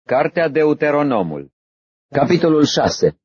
Cartea Deuteronomul. Capitolul 6.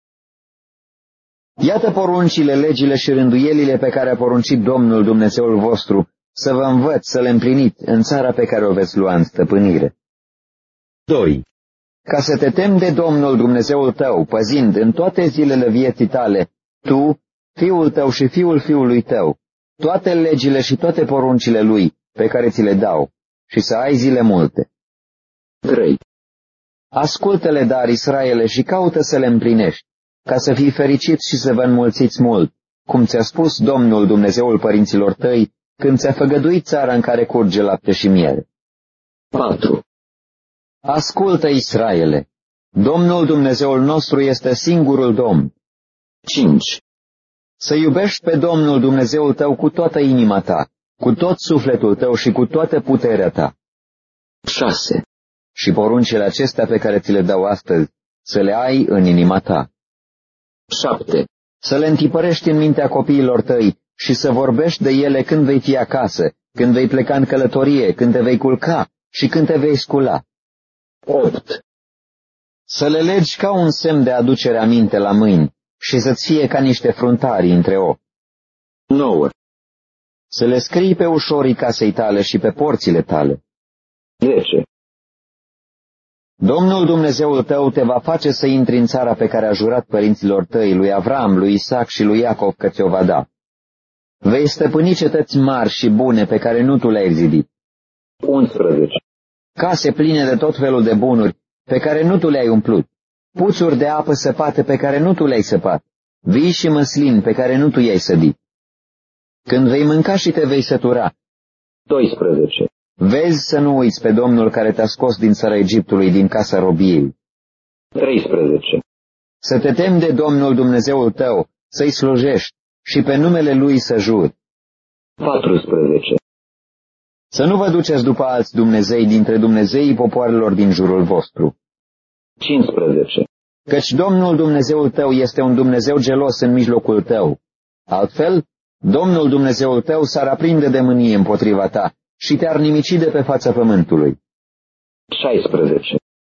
Iată poruncile, legile și rânduielile pe care a poruncit Domnul Dumnezeul vostru să vă învăț să le împliniți în țara pe care o veți lua în stăpânire. 2. Ca să te temi de Domnul Dumnezeul tău, păzind în toate zilele vieții tale, tu, fiul tău și fiul fiului tău, toate legile și toate poruncile lui pe care ți le dau, și să ai zile multe. 3. Ascultă-le, dar, Israele, și caută să le împlinești, ca să fii fericit și să vă înmulțiți mult, cum ți-a spus Domnul Dumnezeul părinților tăi, când ți-a făgăduit țara în care curge lapte și miere. 4. Ascultă, Israele, Domnul Dumnezeul nostru este singurul Domn. 5. Să iubești pe Domnul Dumnezeul tău cu toată inima ta, cu tot sufletul tău și cu toată puterea ta. 6. Și poruncile acestea pe care ți le dau astăzi, să le ai în inima ta. 7. Să le întipărești în mintea copiilor tăi și să vorbești de ele când vei fi acasă, când vei pleca în călătorie, când te vei culca și când te vei scula. 8. Să le legi ca un semn de aducere aminte la mâini și să-ți fie ca niște fruntari între ochi. 9. Să le scrii pe ușorii casei tale și pe porțile tale. 10. Domnul Dumnezeul tău te va face să intri în țara pe care a jurat părinților tăi, lui Avram, lui Isaac și lui Iacov că ți-o va da. Vei stăpâni cetăți mari și bune pe care nu tu le-ai zidit. 11. Case pline de tot felul de bunuri pe care nu tu le-ai umplut, puțuri de apă săpate pe care nu tu le-ai săpat, vii și măslin pe care nu tu i-ai sădit. Când vei mânca și te vei sătura. 12. Vezi să nu uiți pe Domnul care te-a scos din țara Egiptului, din casa robiei. 13. Să te temi de Domnul Dumnezeul tău, să-i slujești și pe numele Lui să juri. 14. Să nu vă duceți după alți Dumnezei dintre Dumnezeii popoarelor din jurul vostru. 15. Căci Domnul Dumnezeul tău este un Dumnezeu gelos în mijlocul tău. Altfel, Domnul Dumnezeul tău s-ar aprinde de mânie împotriva ta și te-ar nimici de pe fața pământului. 16.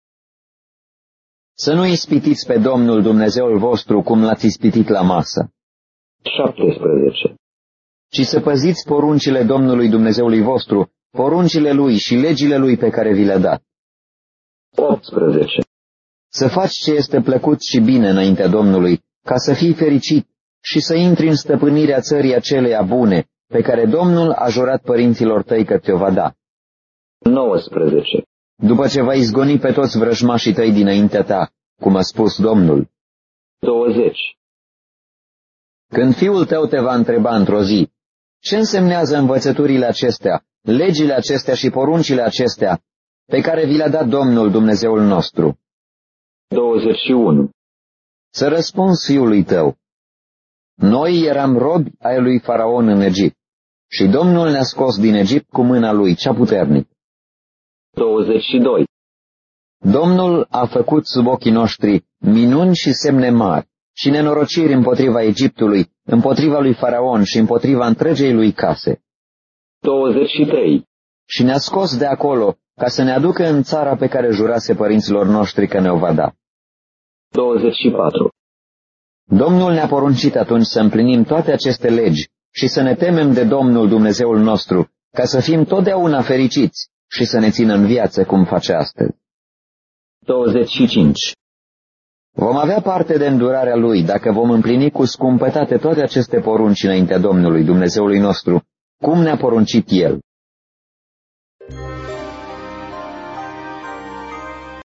Să nu ispitiți pe Domnul Dumnezeul vostru cum l-ați ispitit la masă. 17. Ci să păziți poruncile Domnului Dumnezeului vostru, poruncile Lui și legile Lui pe care vi le-a dat. 18. Să faci ce este plăcut și bine înaintea Domnului, ca să fii fericit și să intri în stăpânirea țării aceleia bune, pe care Domnul a jurat părinților tăi că ți-o va da. 19. După ce va izgoni pe toți vrăjmașii tăi dinaintea ta, cum a spus Domnul. 20. Când fiul tău te va întreba într-o zi, ce însemnează învățăturile acestea, legile acestea și poruncile acestea, pe care vi le-a dat Domnul Dumnezeul nostru? 21. Să răspunzi fiului tău. Noi eram robi ai lui Faraon în Egipt și Domnul ne-a scos din Egipt cu mâna lui cea puternică. 22. Domnul a făcut sub ochii noștri minuni și semne mari și nenorociri împotriva Egiptului, împotriva lui Faraon și împotriva întregei lui case. 23. Și ne-a scos de acolo ca să ne aducă în țara pe care jurase părinților noștri că ne-o va da. 24. Domnul ne-a poruncit atunci să împlinim toate aceste legi și să ne temem de Domnul Dumnezeul nostru, ca să fim totdeauna fericiți și să ne țină în viață cum face astăzi. 25. Vom avea parte de îndurarea Lui dacă vom împlini cu scumpătate toate aceste porunci înaintea Domnului Dumnezeului nostru, cum ne-a poruncit El.